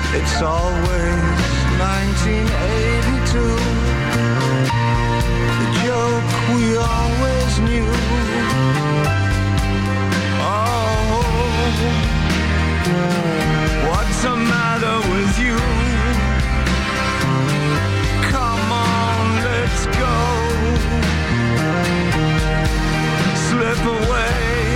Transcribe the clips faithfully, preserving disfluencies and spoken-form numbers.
It's always nineteen eighty-two, the joke we always knew. Oh, what's the matter with you? Come on, let's go. Slip away.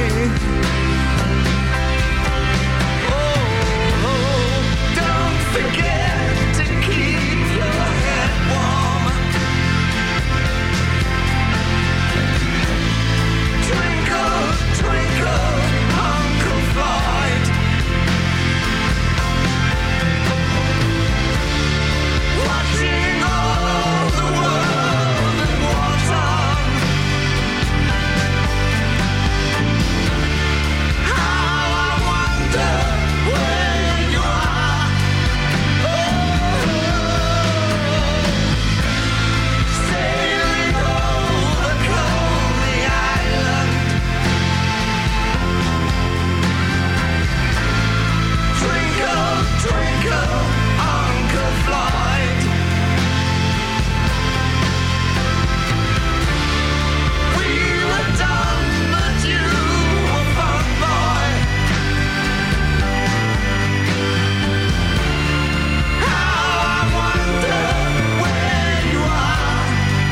Forget to keep your head warm. Twinkle, twinkle, Uncle Floyd. Watching all the world in wartime. How I wonder where you are. Twinkle, Uncle Floyd. We were dumb, but you were fun, boy. How I wonder where you are.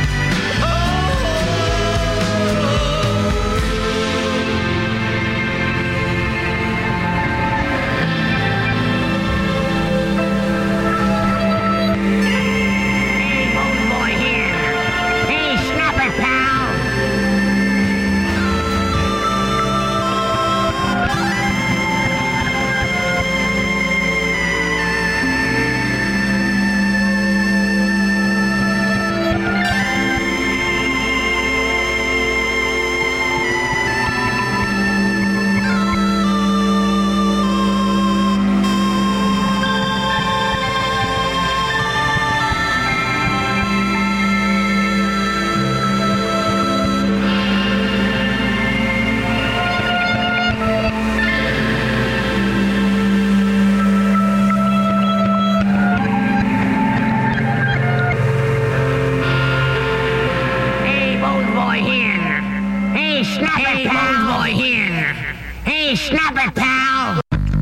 Snap it, pal!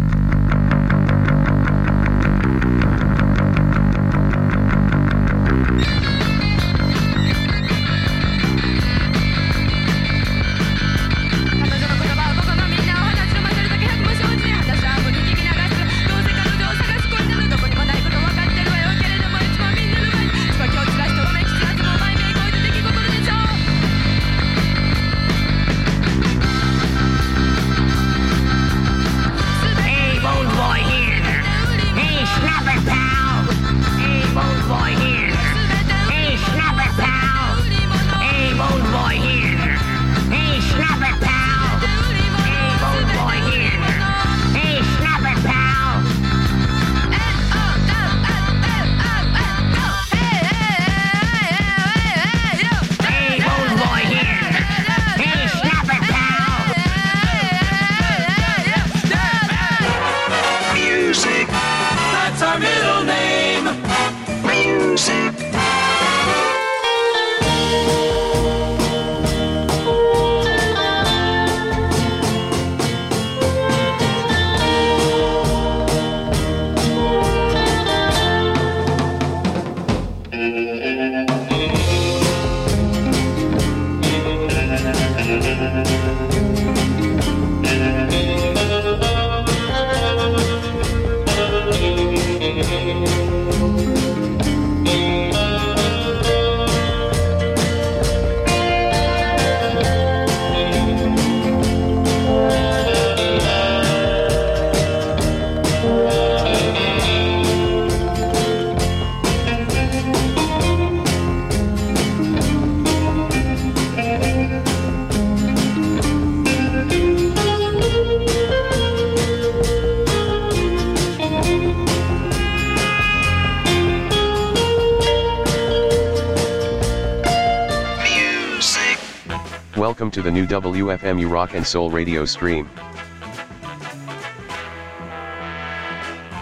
Welcome to the new W F M U Rock and Soul radio stream.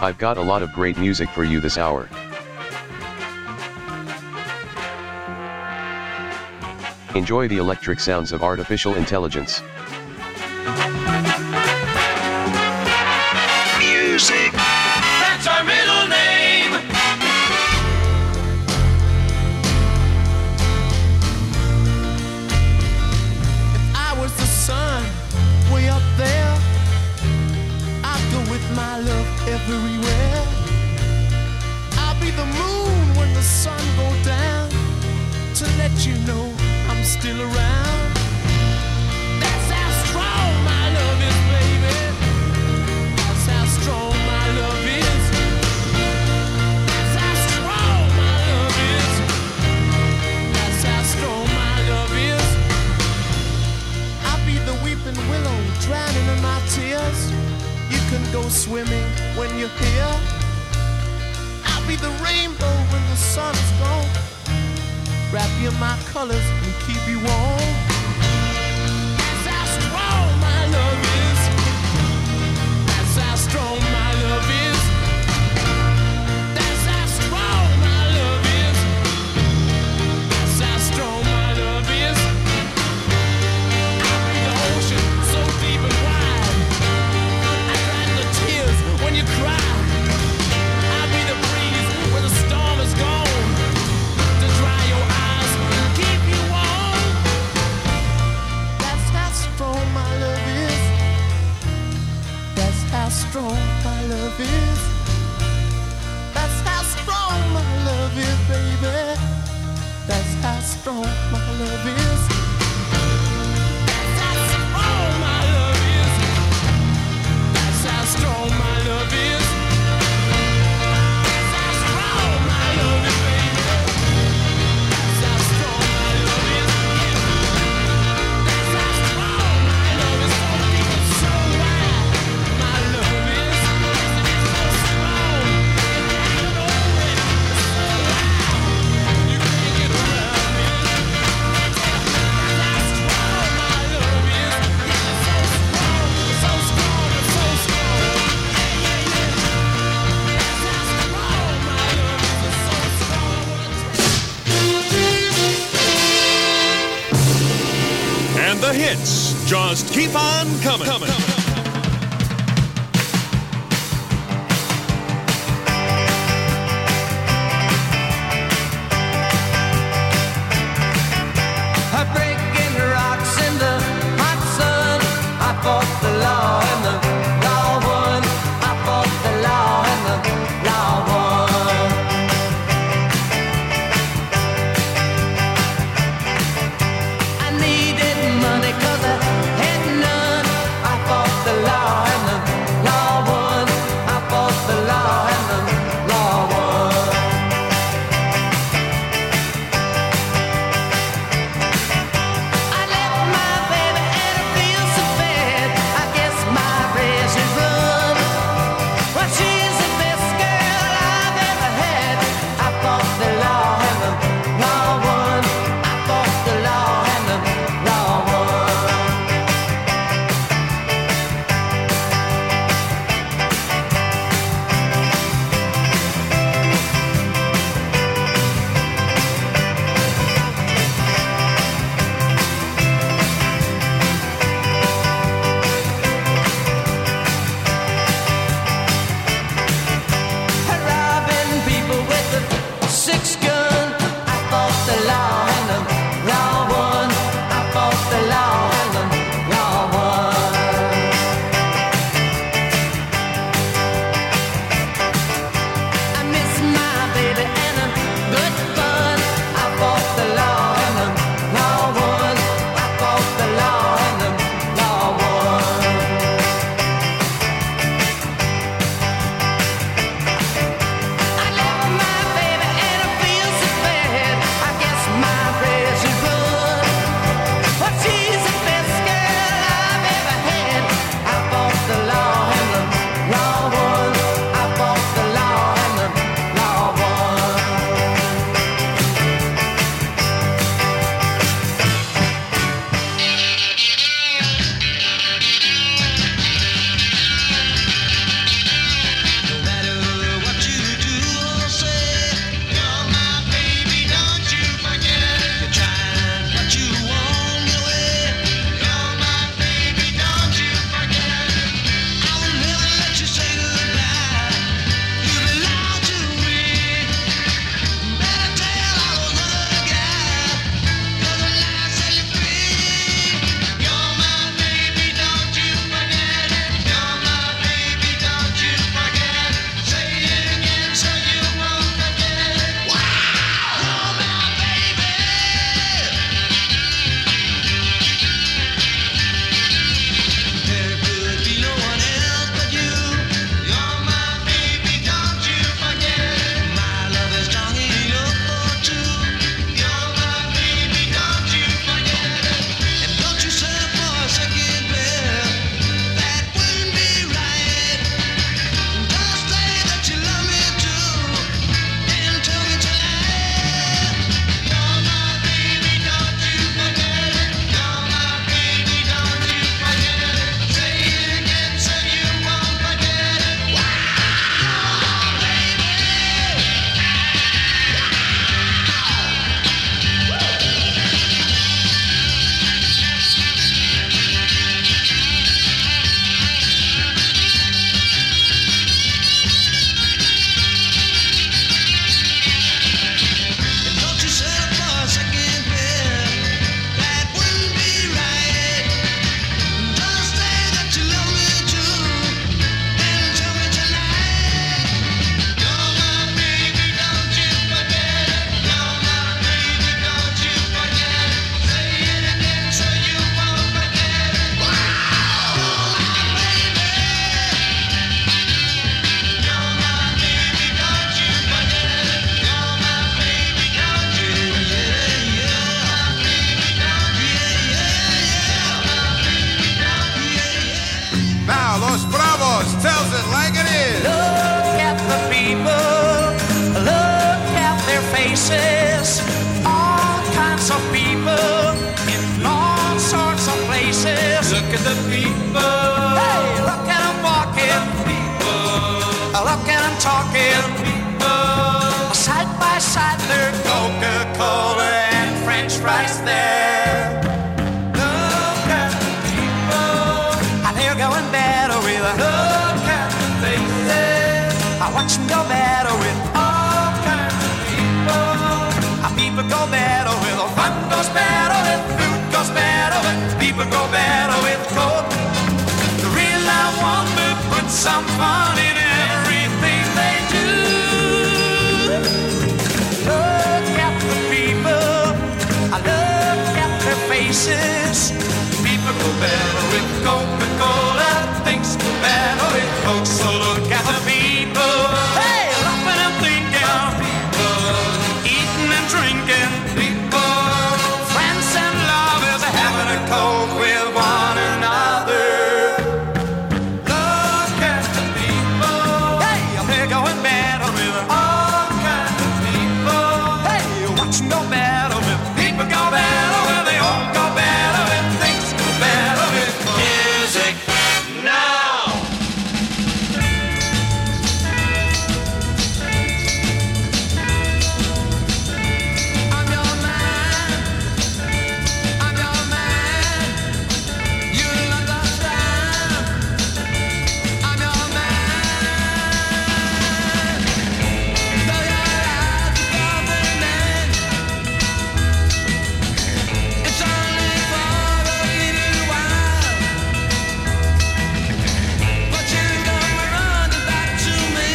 I've got a lot of great music for you this hour. Enjoy the electric sounds of artificial intelligence. Music, that's our middle name. If I was the sun way up there, I'd go with my love everywhere. I'll be the moon when the sun goes down, to let you know I'm still around. That's how strong my love is, baby. That's how strong my love is. That's how strong my love is. That's how strong my love is. I'll be the weeping willow drowning in my tears. You can go swimming when you're here. I'll be the rainbow when the sun is gone. Wrap you in my colors and keep you warm. That's how strong my love is. That's how strong my love is. That's how strong my love is. That's how strong my love is. I'll be the ocean so deep and wide. I dry the tears when you cry. I'll be the breeze when the storm is gone, to dry your eyes and keep you warm. That's how strong my love is. That's how strong my love is. That's how strong my love is, baby. That's how strong my love is. That's how strong my love is. That's how strong my love is. That's how strong my love is, baby. That's how strong my love is. That's how strong my love is. So deep and so wide, my love is. It's so strong, you know it. It's so loud, you can't get around it. That's how strong my love is. It's so strong, so strong, it's so strong. Yeah, yeah, yeah. That's how strong my love is. It's so strong. And the hits just keep on coming. coming. Breaking rocks in the hot sun. I fought the law and the law won. I fought the law and the law won. I needed money 'cause I had none. I fought faces, all kinds of people in all sorts of places. Look at the people. Hey, look at them walking. People. Look at them talking. People. Side by side, they're Coca-Cola and French fries there. Look at the people. And they're going better with a look at the faces. I watch them go better with all kinds of people. People go better with fun goes better with food goes better with people go better with coke. The real life wonder put some fun in everything they do. Look at the people, I look at their faces. People go better with Coca-Cola, things go better with Coke. So look at the people, hey, laughing and thinking, eating and drinking, people, friends and lovers having a coke with one another. Look at the people, hey, they're going better with all kinds of people. Hey, watch them go better with people go better with they all go better with things go better with music now. I'm your man. I'm your man. You'll understand. I'm your man. Though your life is coming in, it's only for a little while. But you come running back to me,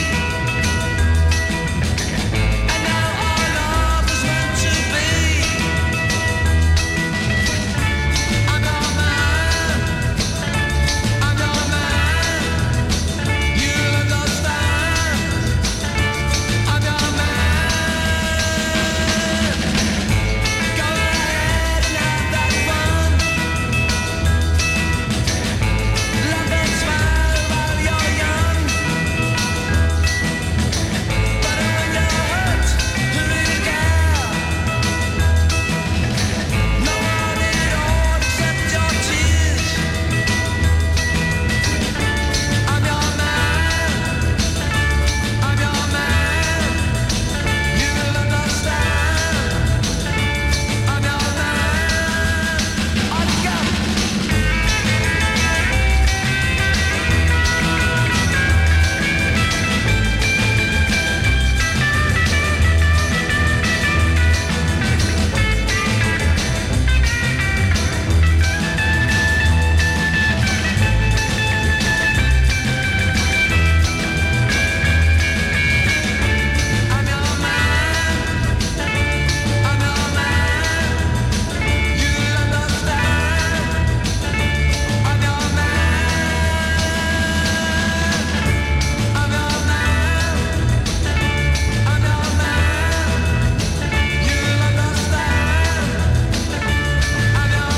and now our love is meant to be. I'm your man. I'm your man. You'll understand. I'm your man. Go ahead and have that fun. Laugh and smile while you're young. But when you're hurt, who do you care? No one at all except your tears. I'm your man. I'm your man. You'll understand. I'm your man. On you go. I'm your man. I'm your man. You'll understand. I'm your man. I'm your man. I'm your man. You'll understand. I'm your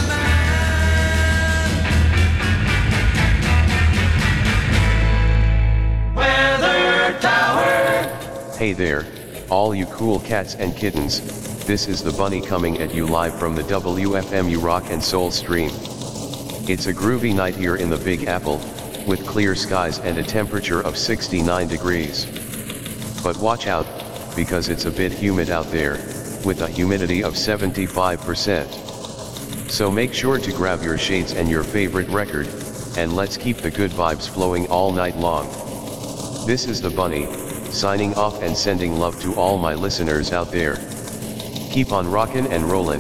man. Weather Tower. Hey there, all you cool cats and kittens, this is the Bunny coming at you live from the W F M U Rock and Soul stream. It's a groovy night here in the Big Apple, with clear skies and a temperature of sixty-nine degrees. But watch out, because it's a bit humid out there, with a humidity of seventy-five percent. So make sure to grab your shades and your favorite record, and let's keep the good vibes flowing all night long. This is the Bunny, signing off and sending love to all my listeners out there. Keep on rockin' and rollin'.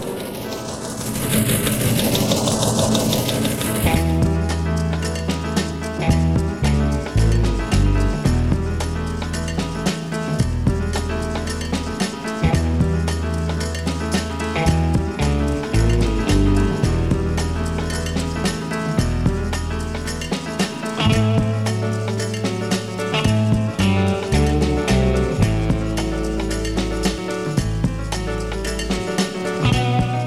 Thank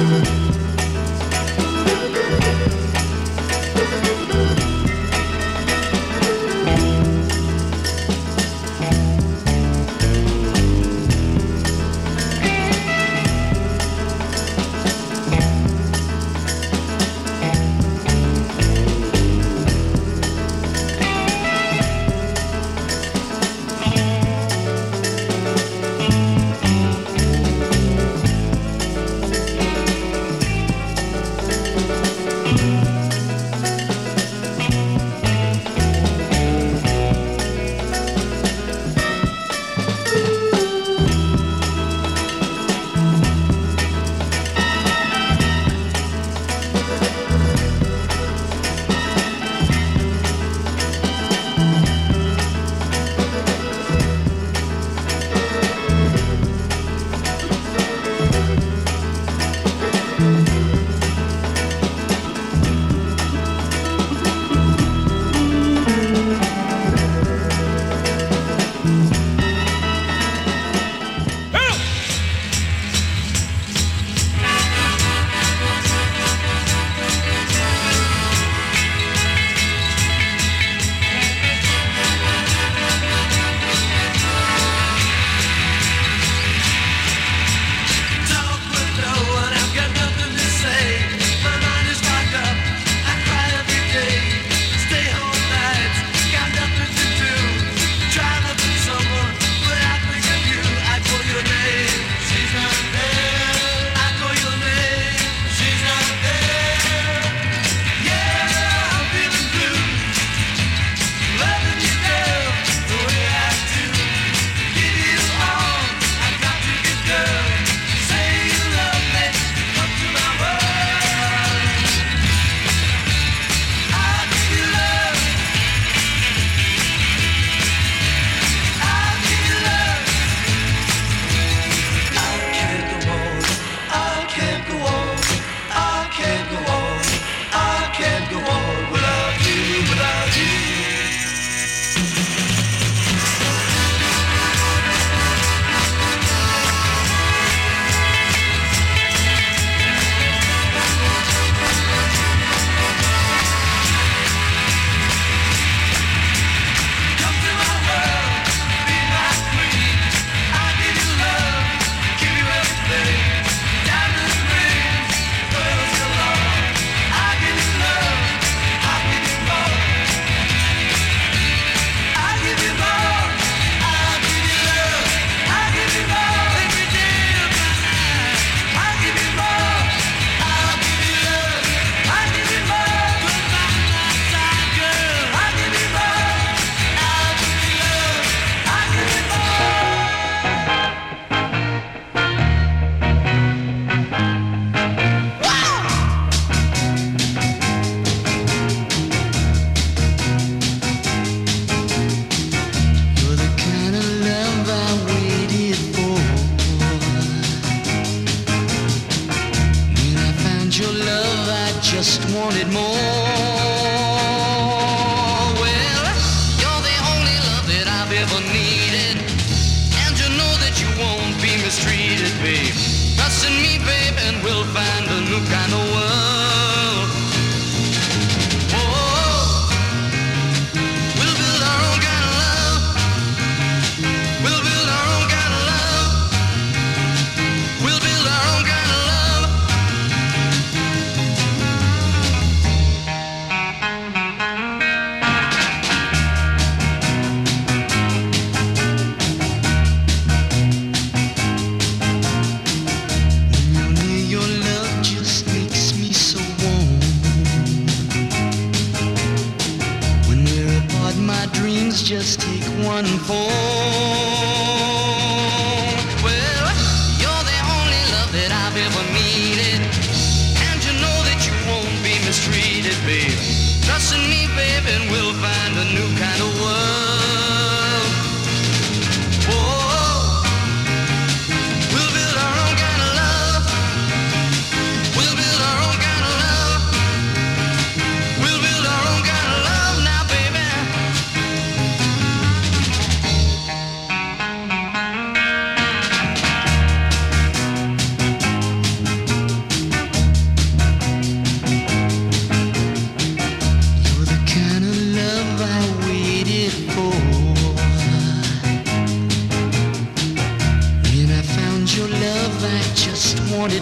just wanted more. Well, you're the only love that I've ever needed, and you know that you won't be mistreated, babe. Trust in me, babe, and we'll find a new kind of world. Oh, we'll build our own kind of love. We'll build our own kind of love. We'll build our own kind of love. Just take one phone. Well, you're the only love that I've ever needed, and you know that you won't be mistreated, babe. Trust in me, babe, and we'll find a new kind of world. Oh, we'll build our own kind of love. We'll build our own kind of love. We'll build our own kind of love now, baby. wanted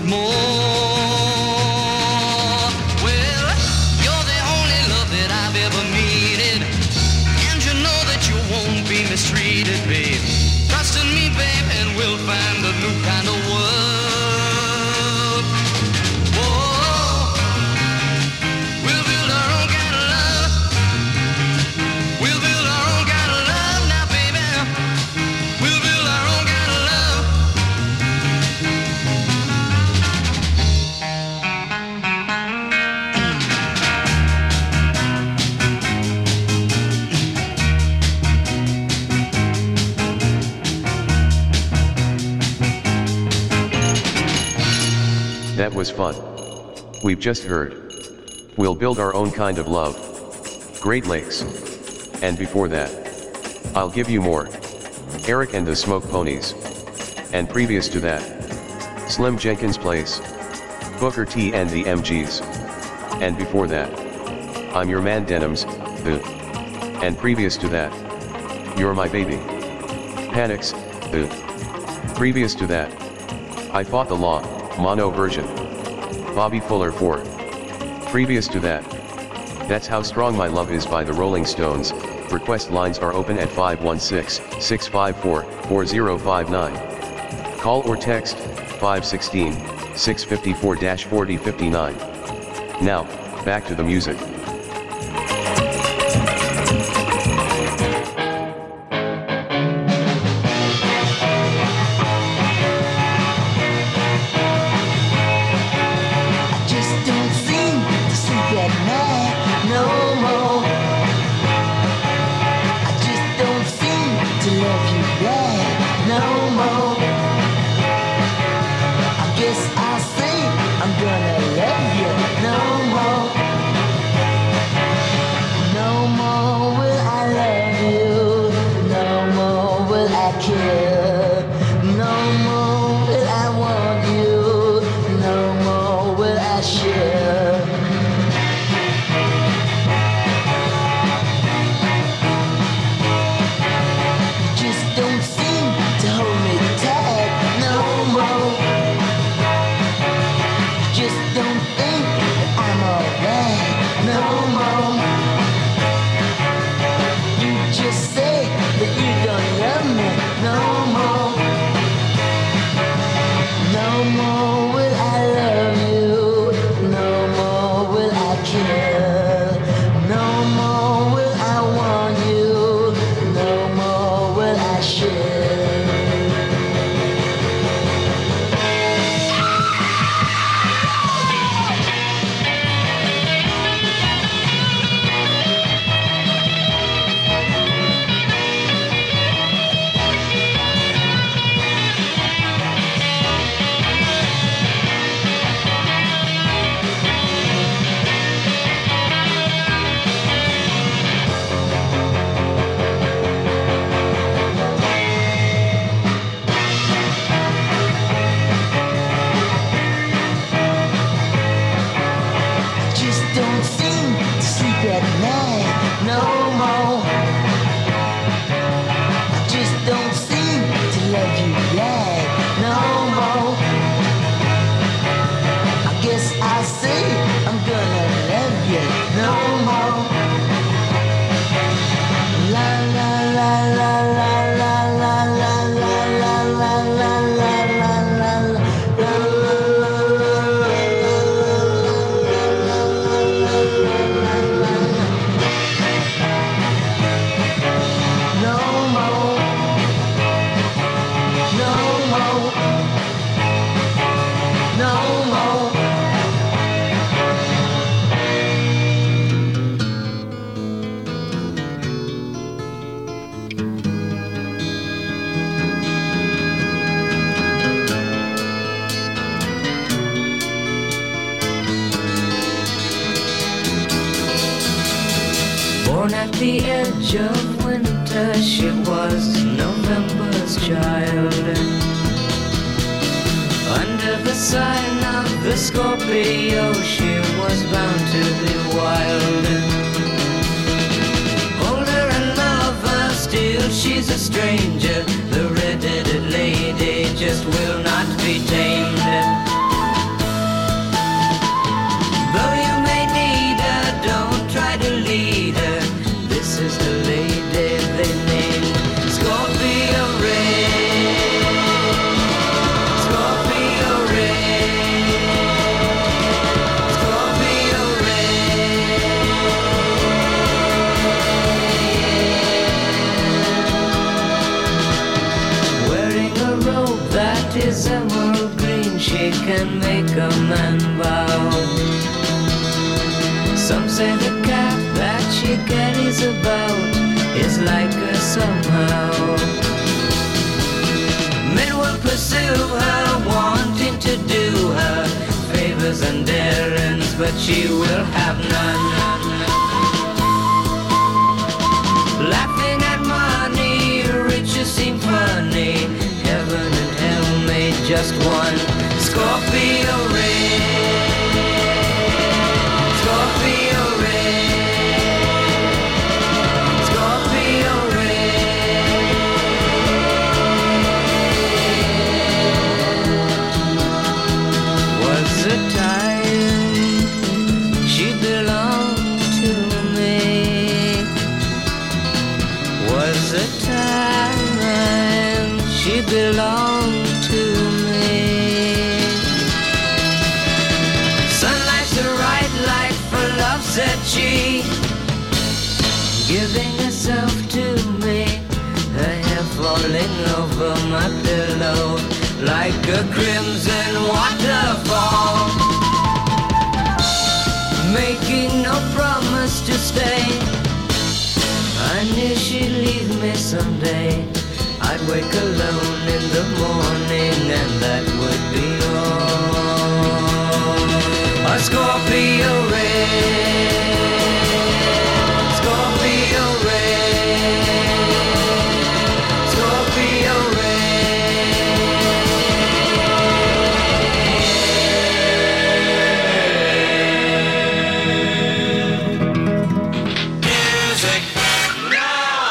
more. Well, you're the only love that I've ever needed, and you know that you won't be mistreated, babe. Trust in me, babe, and we'll find a new kind of world. Whoa, we'll build our own kind of love. We'll build our own kind of love now, baby. We'll build our own kind of love. That was fun. We've just heard. We'll build our own kind of love. Great Lakes. And before that, I'll give you more. Eric and the Smoke Ponies. And previous to that, Slim Jenkins Place. Booker T and the M Gs. And before that, I'm Your Man Denims, the. And previous to that, You're My Baby. Panics, the. Previous to that, I Fought the Law, mono version. Bobby Fuller four. Previous to that, That's How Strong My Love Is by the Rolling Stones. Request lines are open at five one six, six five four, four zero five nine. Call or text five one six, six five four, four zero five nine. Now, back to the music. Born at the edge of winter, she was November's child. Under the sign of the Scorpio, she was bound to be wild. Older and lover, still she's a stranger. The red-headed lady just will not be tamed. man bow. Some say the cat that she carries about is like her somehow. Men will pursue her, wanting to do her favors and errands, but she will have none. Laughing at money, riches seem funny. Heaven and hell made just one. Scorpio red, Scorpio red, Scorpio red. Was a time she belonged to me. Was a time she belonged to me. Sunlight's the right light for love, said she, giving herself to me, her hair falling over my pillow like a crimson waterfall, making no promise to stay. I knew she'd leave me someday. I'd wake alone in the morning and that would be all. A Scorpio red, Scorpio red, Scorpio Music now.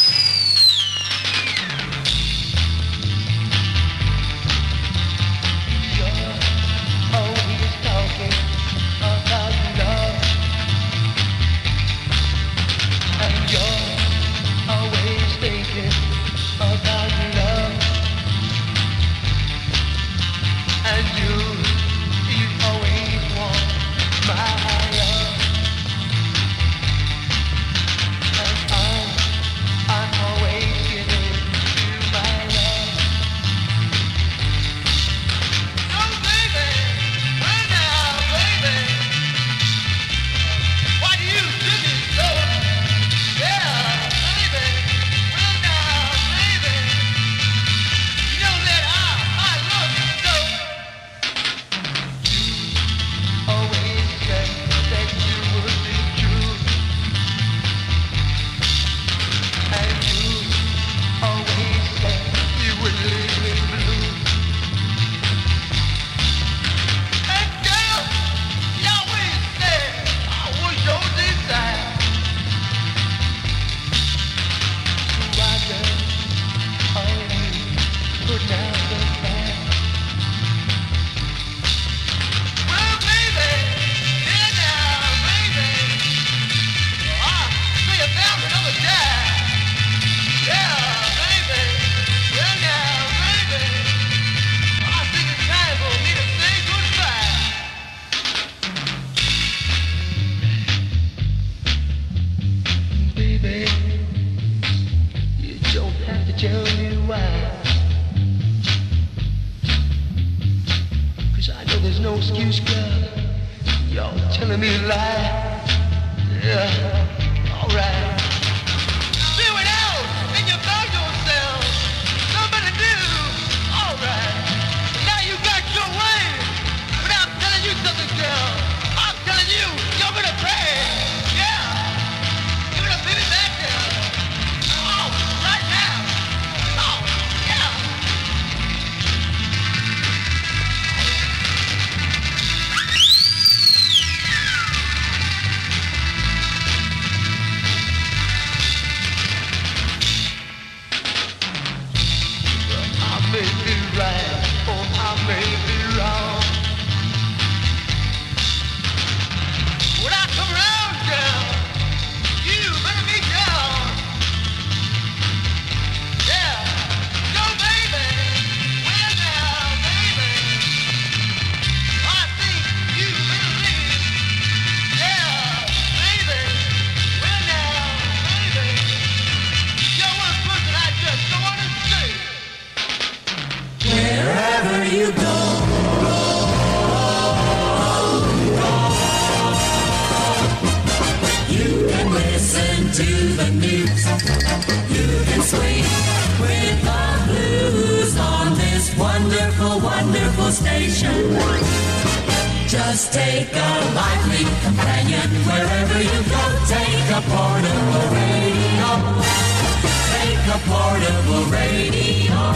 Always talking about love, and you're always thinking about love, and you, you always want my love, and I'm, I'm always giving you my love. Oh baby, right now, baby, why do you do me so? Yeah, baby, well now, baby, you know that I, I love you so. You always said that you would be true, and you always said you would leave me blue. And girl, you always said I was your desire. So I just always put down the fire. Well, baby, yeah now, baby, I see a thousand other guys. Yeah, baby, well now, baby, I think it's time for me to say goodbye. Baby, you don't have to tell me why, 'cause I know there's no excuse, girl. Y'all telling me a lie. Yeah, alright. Do it out and you found yourself somebody new. Alright. Now you got your way. But I'm telling you something, girl. I'm telling you, you're gonna pay. Yeah. You're gonna pay me back, girl. Oh, right now. Oh, yeah. the news. You can swing with the blues on this wonderful, wonderful station. Just take a lively companion wherever you go. Take a portable radio. Take a portable radio.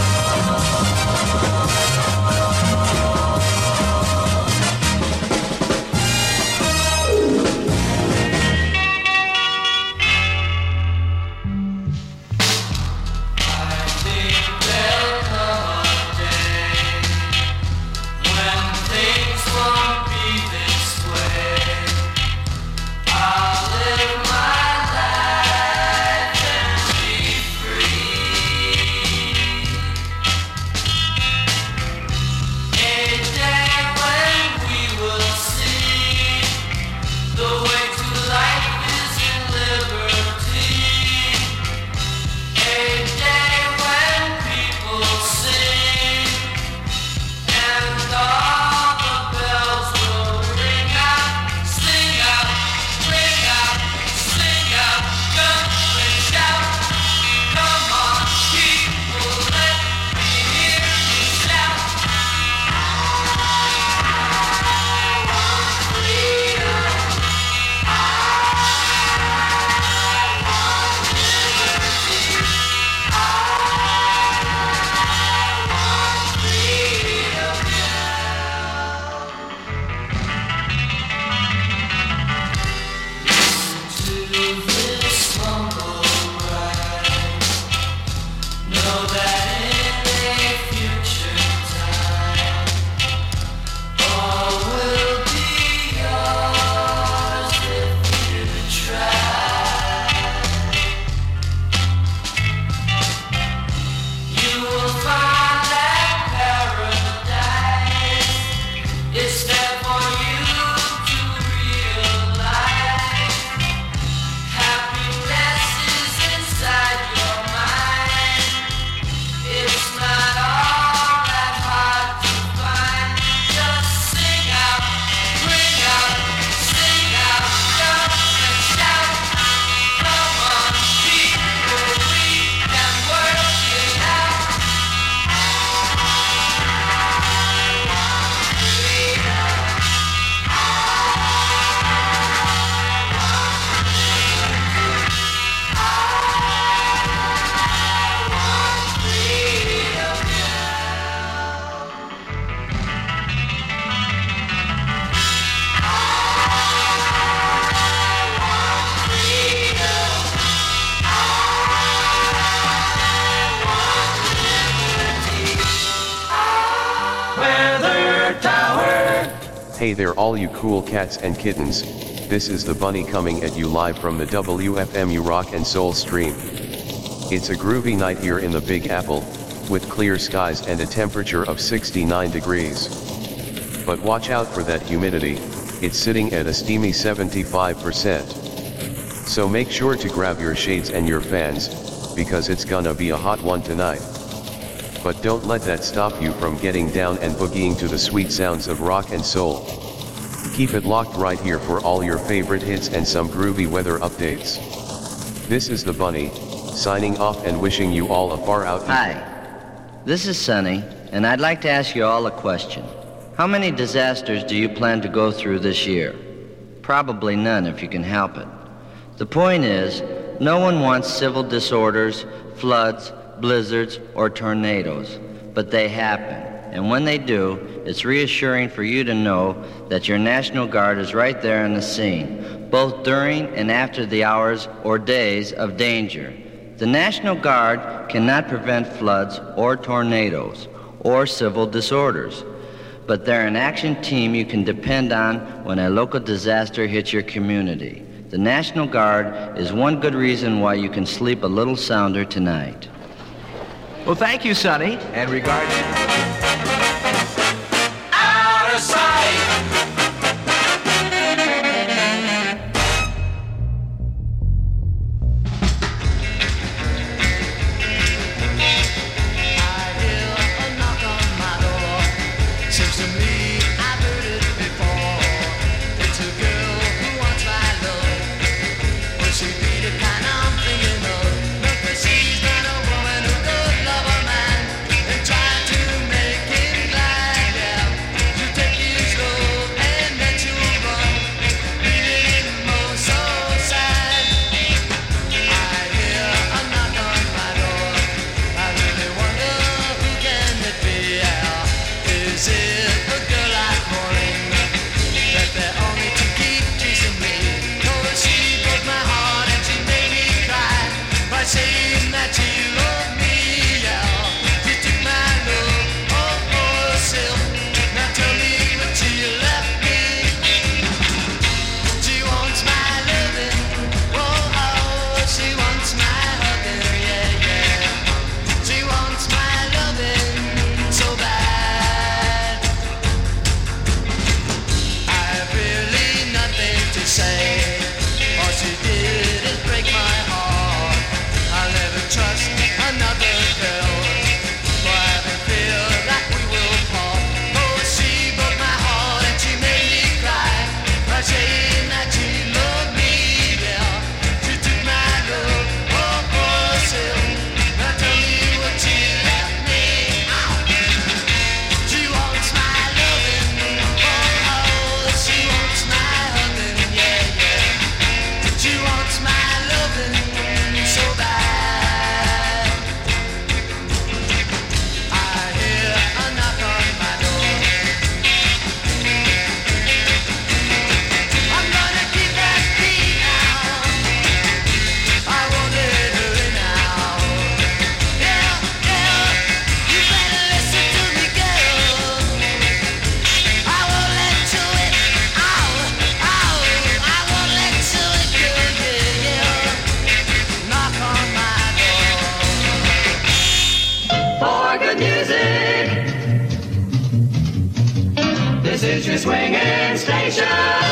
Hey there all you cool cats and kittens, this is the Bunny coming at you live from the W F M U Rock and Soul stream. It's a groovy night here in the Big Apple, with clear skies and a temperature of sixty-nine degrees. But watch out for that humidity, it's sitting at a steamy seventy-five percent. So make sure to grab your shades and your fans, because it's gonna be a hot one tonight. But don't let that stop you from getting down and boogieing to the sweet sounds of rock and soul. Keep it locked right here for all your favorite hits and some groovy weather updates. This is the Bunny, signing off and wishing you all a far out evening. Hi, this is Sonny, and I'd like to ask you all a question. How many disasters do you plan to go through this year? Probably none if you can help it. The point is, no one wants civil disorders, floods, blizzards, or tornadoes, but they happen. And when they do, it's reassuring for you to know that your National Guard is right there on the scene, both during and after the hours or days of danger. The National Guard cannot prevent floods or tornadoes or civil disorders, but they're an action team you can depend on when a local disaster hits your community. The National Guard is one good reason why you can sleep a little sounder tonight. Well, thank you, Sonny, and regards. Out of sight. She be the kind of thing station.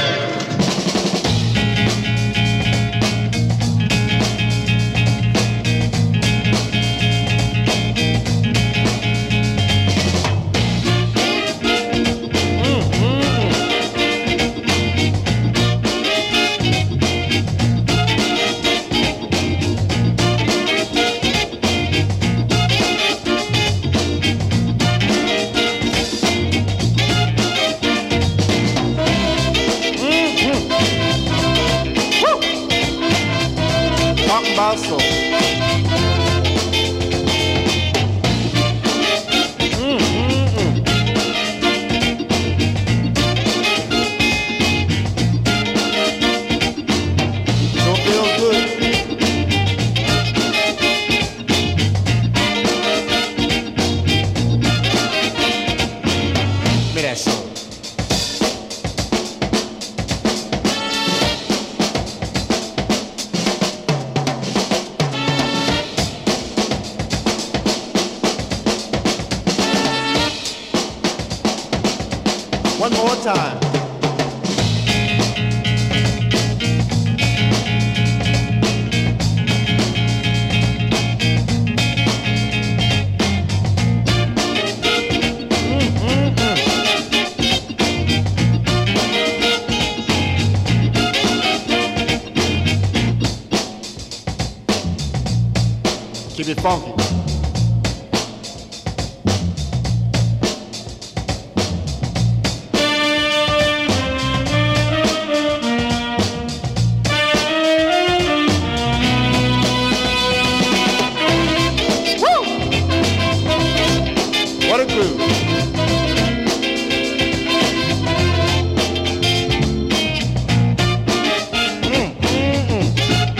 Basso. One more time. Keep it funky. What a groove. Mm, mm, mm.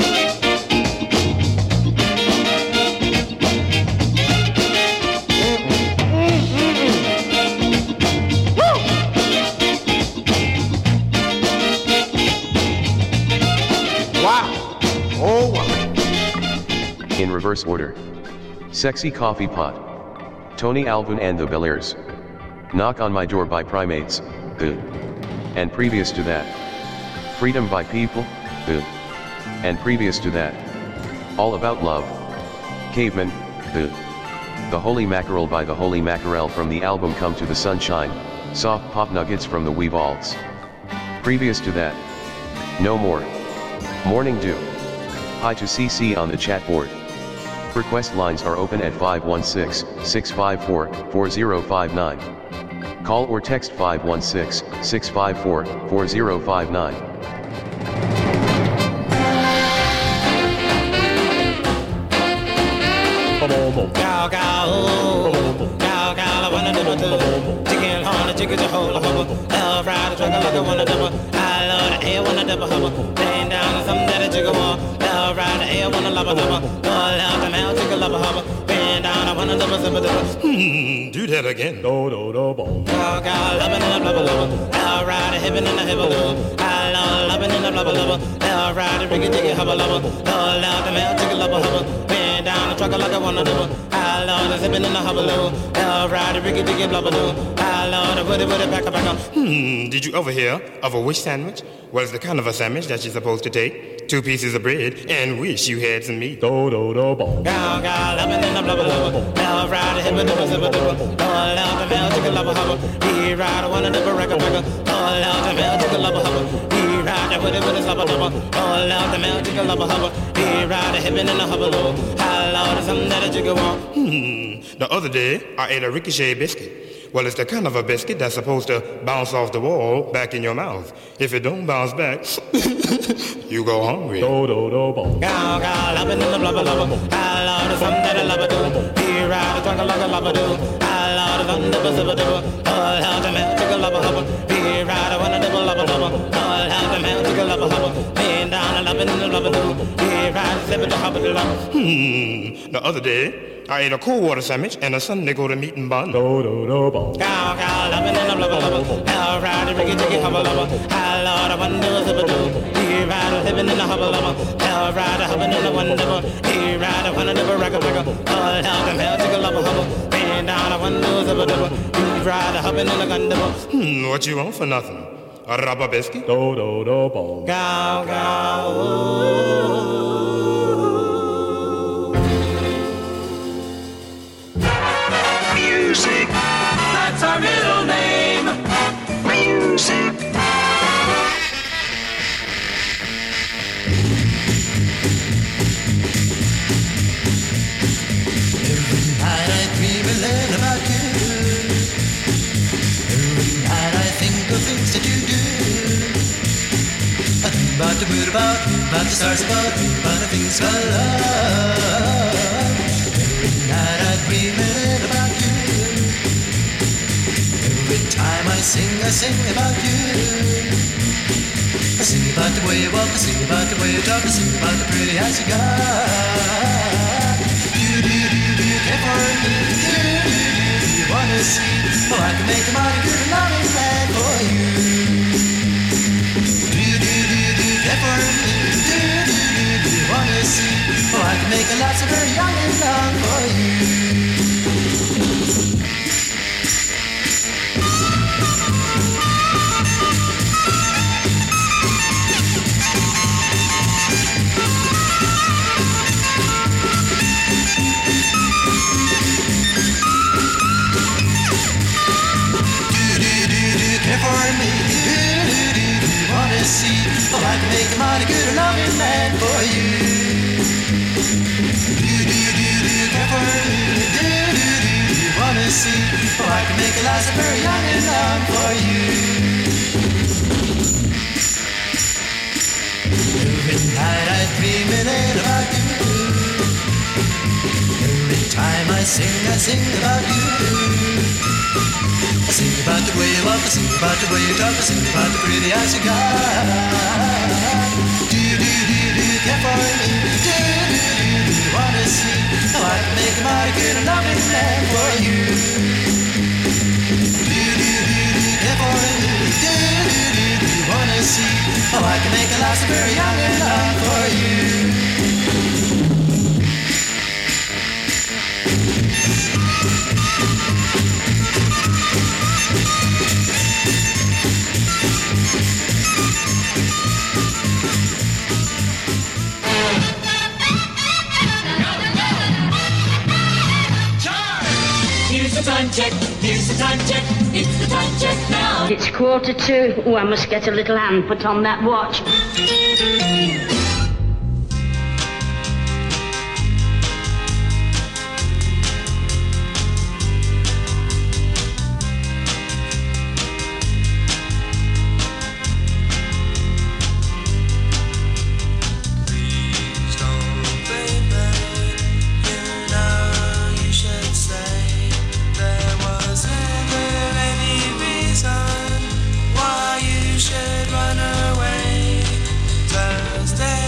In reverse order. Sexy Coffee Pot. Tony Alvin and the Bel-Airs. Knock on My Door by Primates, the. And previous to that. Freedom by People, the. And previous to that. All About Love. Caveman, the. The Holy Mackerel by the Holy Mackerel from the album Come to the Sunshine, Soft Pop Nuggets from the Weevalls. Previous to that. No More. Morning Dew. Hi to C C on the chat board. Request lines are open at five one six, six five four, four zero five nine. Call or text five one six, six five four, four zero five nine. Cow, cow, oh, cow, cow, I wanna do it. Chicken, honey, chicken, a whole hubble. Love, ride, a truck, like I wanna double. I love the air, wanna double hubble. Laying down on something that a jigger want. Love, ride, the air, wanna love a hubble. All out the mouth, chicken, love a hubble. Bend down, I wanna double, double, double. Hmm, do that again. Do, do, do, boom. Cow, cow, loving in a blubber, blubber. Love, ride, a hippin' in a hibble, blubber. I love loving in a blubber, blubber. Love, ride, a riggy, jiggy, hubble, blubber. All out the mouth, chicken, love a hubble. Bend down, a truck, like I wanna double. I love the zippin' in the hubbaloo. Love ride a riggy diggy blubbaloo. I love the woody woody back up back up. Hmm, did you ever hear of a wish sandwich? Well, it's the kind of a sandwich that you're supposed to take two pieces of bread and wish you had some meat. Do do do boom. Gow gow, lovin' in the blubbaloo. Love ride a hibba dibba zibba dibba. All out the mouth, chicken lubba hubba. He ride a one and dibba ragga ragga. All out the mouth, chicken lubba hubba. He ride a woody woody slubba dubba. All out the mouth, chicken lubba hubba. He ride a hippin' in the hubbaloo. I love the something that a jigger want. Hmm, the other day I ate a ricochet biscuit. Well, it's the kind of a biscuit that's supposed to bounce off the wall back in your mouth. If it don't bounce back, you go hungry. Do do do boom. Gow gow, lovin' in the blubber blubber. I love the something that I love do. He ride a truck like a love do. I love the thunder zibba dibba. All out the mouth, chicken lubba hubba. He ride a one and double lubba lubba. All out the mouth, chicken lubba hubba. Laying down a lovin' in the blubber do. He ride a zibba hubba lubba. Hmm, the other day I ate a cold water sandwich and a Sunday go to meat and bun. Do do do boom. Cow cow, lovin' in the blubber blubber. Now ride a riggy jiggy hubba lubba. I love the one do a zibba do. He ride a livin' in the hubba lubba. Now ride a hubbin' in the one double. He ride a one and double ragga ragga. All out the mouth, chicken lubba hubba. Bend down a one do a zibba double. He ride a hubbin' in the gun double. Hmm, what you want for nothing? Rubber biscuit. Do do do bo. Gow, gow, Music. that's our middle name. Music. Every night I dream a little about you. Every night I think of things that you do. I dream about the moon, about you, about the stars, about you, about the things I love. Every night I dream a little about you. Every time I sing, I sing about you. I sing about the way you walk, I sing about the way you talk, I sing about the pretty eyes you got. You do, do, do, care for me, do, do, do, do you wanna see? Oh, I can make a mighty good loving man for you. Do, do, do, do, care for me, do, do, do, do you wanna see? Oh, I can make a lot so very young and long for you. Care for me, do, do, do, do you wanna see? Oh, I can make a mighty good loving man for you. Do, do, do, do, care for me, do, do, do, do you wanna see? Oh, I can make a life so very young and long for you. Every night I dream a little about you. Every time I sing, I sing about you. I sing about the way you walk, I sing about the way you talk, I sing about the pretty eyes you got. Do, do, do, do, care for me, do, do, do, do you wanna see? How I can make a mighty good and loving man for you. Do, do, do, do, care for me, do, do, do, do you wanna see? How I can make a life so very young and long for you. Here's the time check, here's the time check, it's the time check now. It's quarter to. Oh, I must get a little hand put on that watch. Please don't, baby. You know you should say there was never any reason why you should run away. Thursday.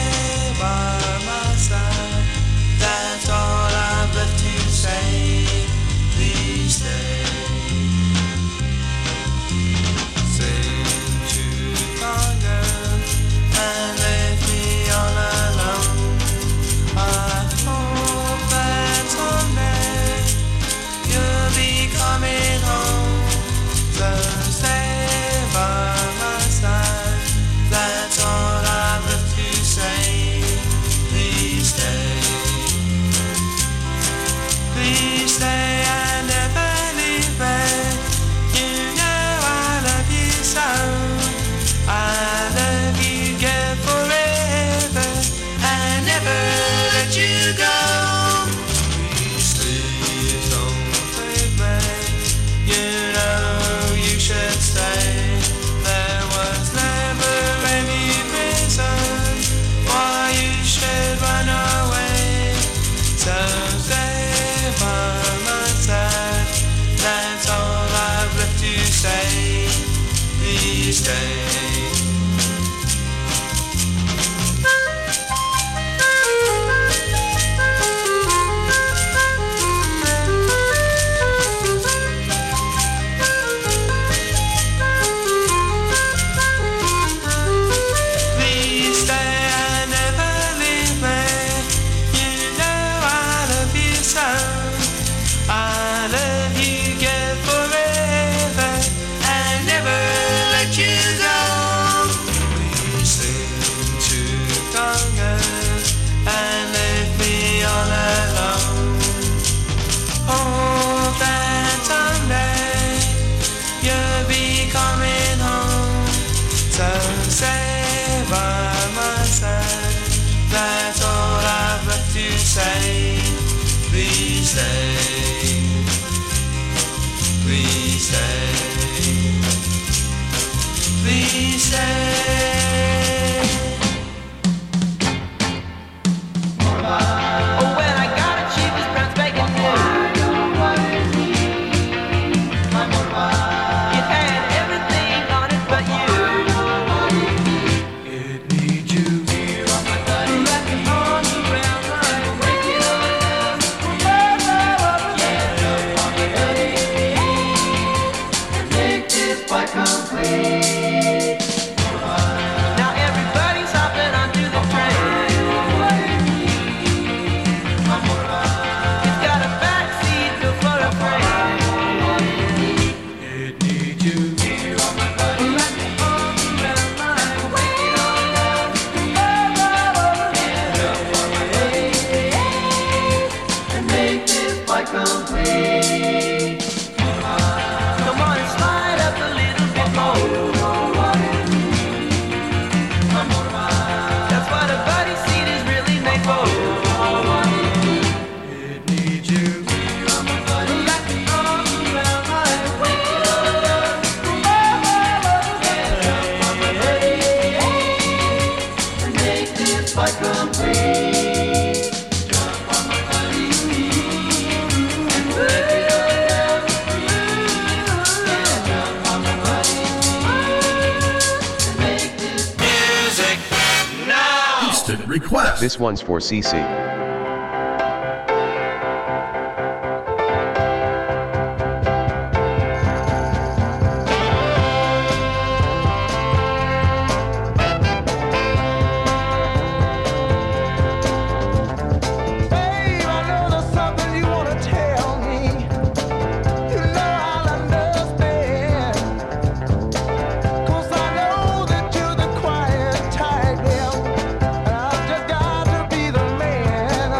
by my side. That's all I've got to say. Please stay, please stay, please stay. Oh, when I got a cheap as brown spanking new. It had everything on it but you. It needs you. Wrap your arms around mine, break it all down. Make this quite complete. Now everybody's hopping onto the train. It's got a back seat built for a frame. It needs you. Wrap your arms around mine, break it all down. And make this quite complete. Come on and slide up a little bit more. That's what a buddy seat is really made for. It needs you. Wrap your arms around mine, break it all down. And make this quite complete. And break it all down. And make this Music now. Instant request. This one's for C C. Babe, I know there's something you wanna tell me. You know I'll understand. 'Cause I know that you're the quiet type, yeah. And I've just got to be the man.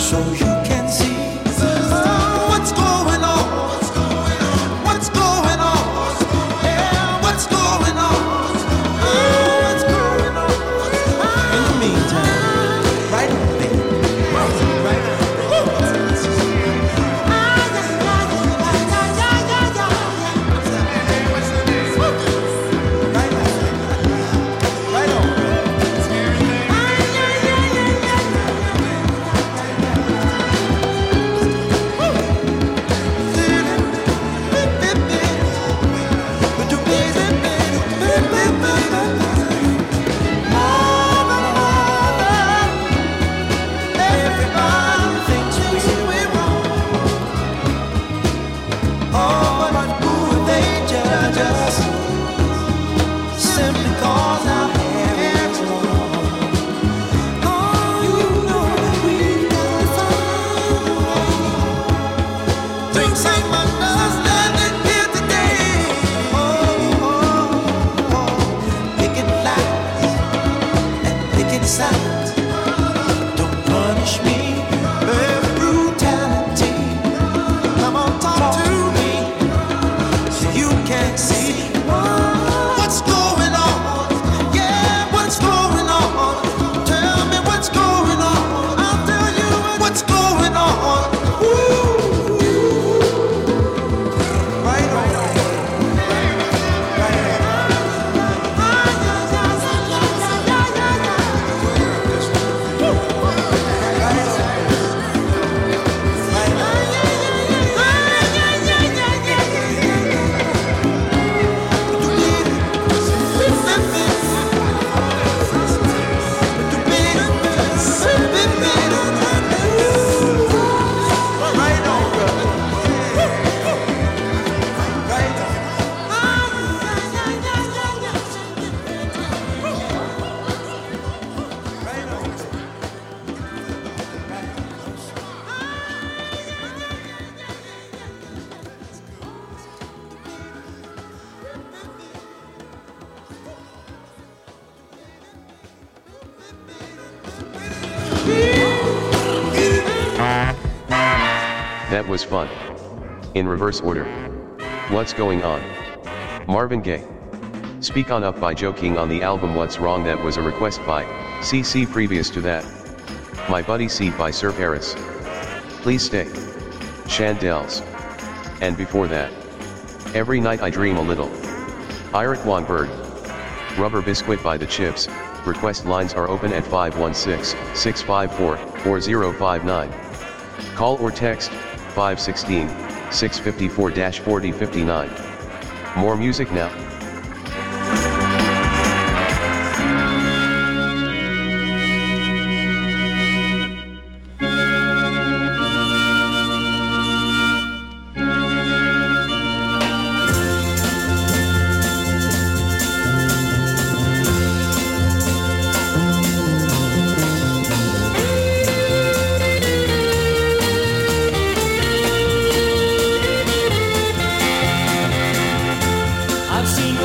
so you can see oh, what's going on, what's going on, yeah, what's going on, oh, what's going on. In the meantime, right on, baby, right on, right on. That was fun. In reverse order. What's going on? Marvin Gaye. Speak On Up by Joe King on the album What's Wrong, that was a request by C C. Previous to that, My Buddy C by Sir Paris. Please Stay. Chandels. And before that, Every Night I Dream a Little. Iric Juan Bird. Rubber Biscuit by The Chips. Request lines are open at five one six, six five four, four zero five nine. Call or text five one six, six five four, four zero five nine. More music now. I've seen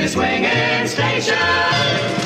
the swinging station.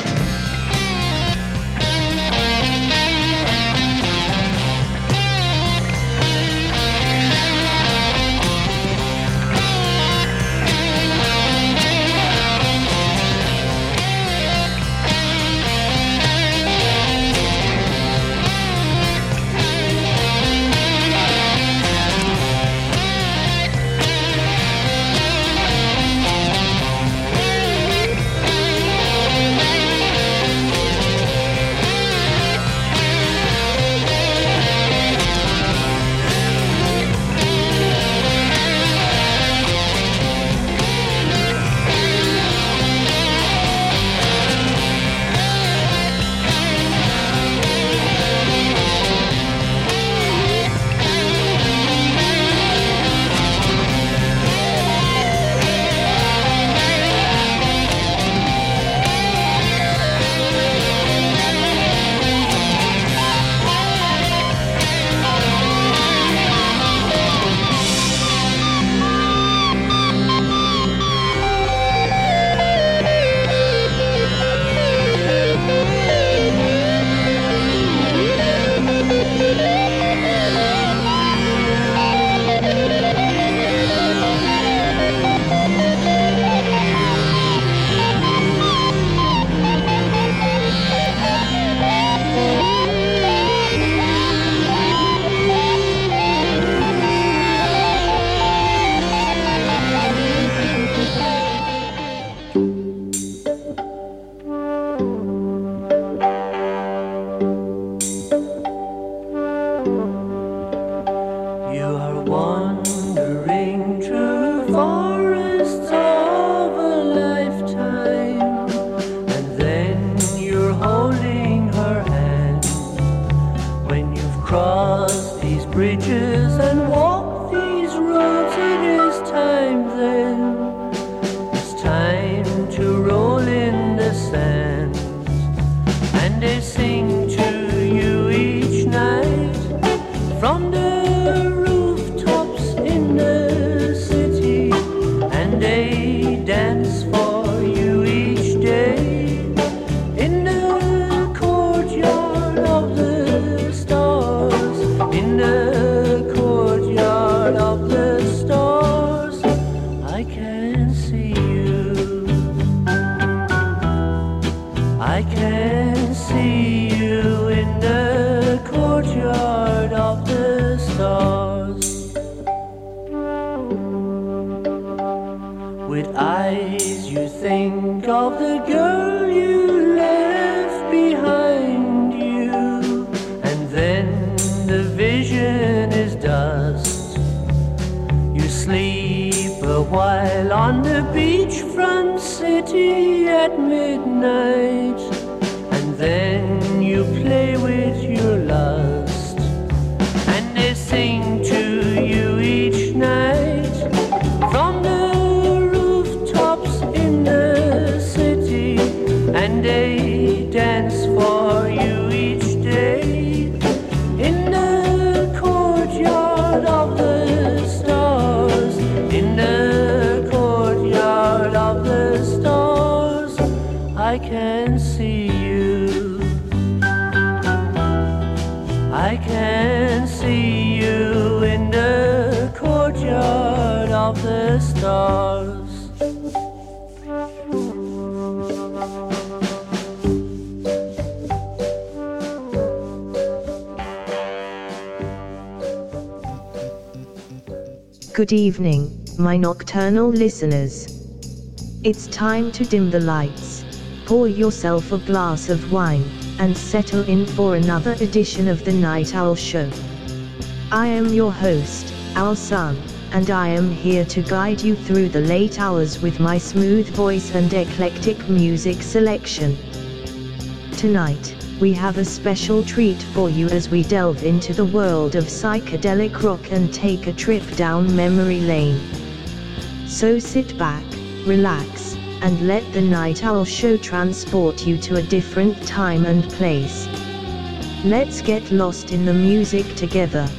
Good evening, my nocturnal listeners. It's time to dim the lights, pour yourself a glass of wine, and settle in for another edition of the Night Owl Show. I am your host, Al Sun, and I am here to guide you through the late hours with my smooth voice and eclectic music selection. Tonight, we have a special treat for you as we delve into the world of psychedelic rock and take a trip down memory lane. So sit back, relax, and let the Night Owl Show transport you to a different time and place. Let's get lost in the music together.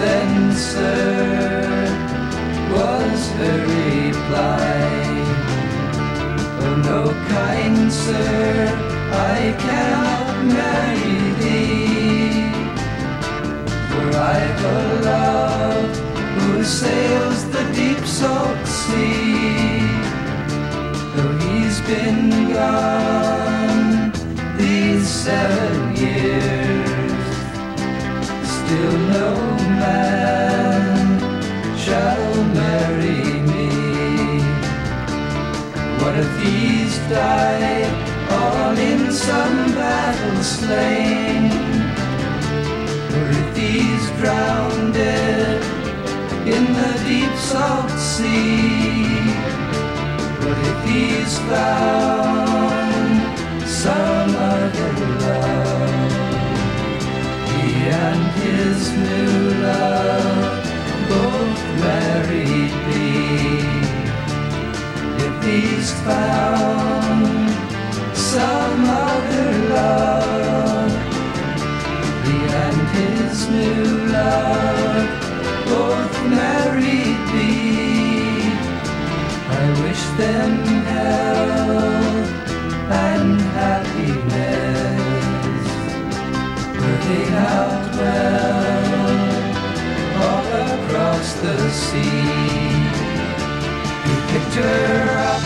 then, sir, was her reply. Oh no, kind sir, I cannot marry thee, for I've a love who sails the deep salt sea. Though he's been gone these seven years, still no man shall marry me. What if he's died all in some battle slain, or if he's drowned in the deep salt sea? What if he's found some other love? He and his new love both married me. If he's found some other love, he and his new love both married me. I wish them health and happiness, working out well all across the sea. He picked her up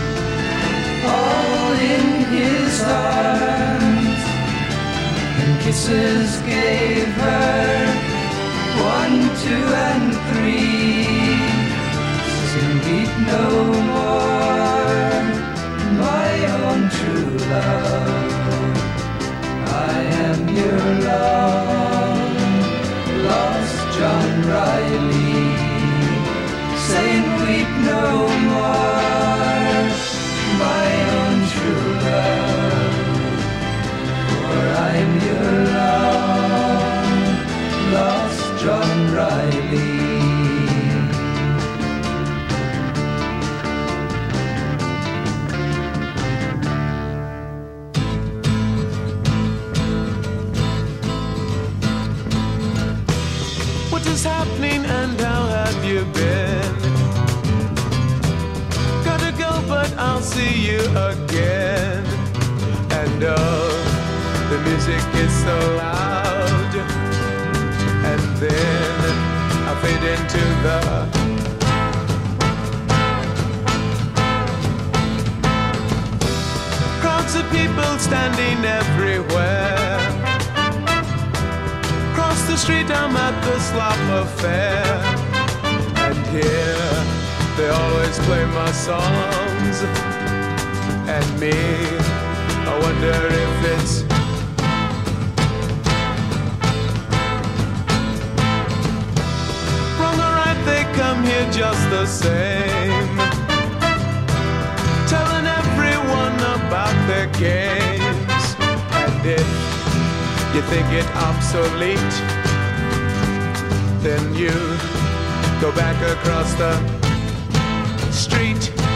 all in his arms, and kisses gave her one, two, and three. Weep no more, my own true love. I am your long lost John Riley, saying weep no more, my own true love. For I'm your long lost John Riley. Happening and how have you been? Gotta go, but I'll see you again. And oh, the music is so loud. And then I fade into the crowds of people standing everywhere. The street I'm at the slop affair, and here they always play my songs, and me, I wonder if it's wrong or right. They come here just the same, telling everyone about their games, and if you think it obsolete, then you go back across the street.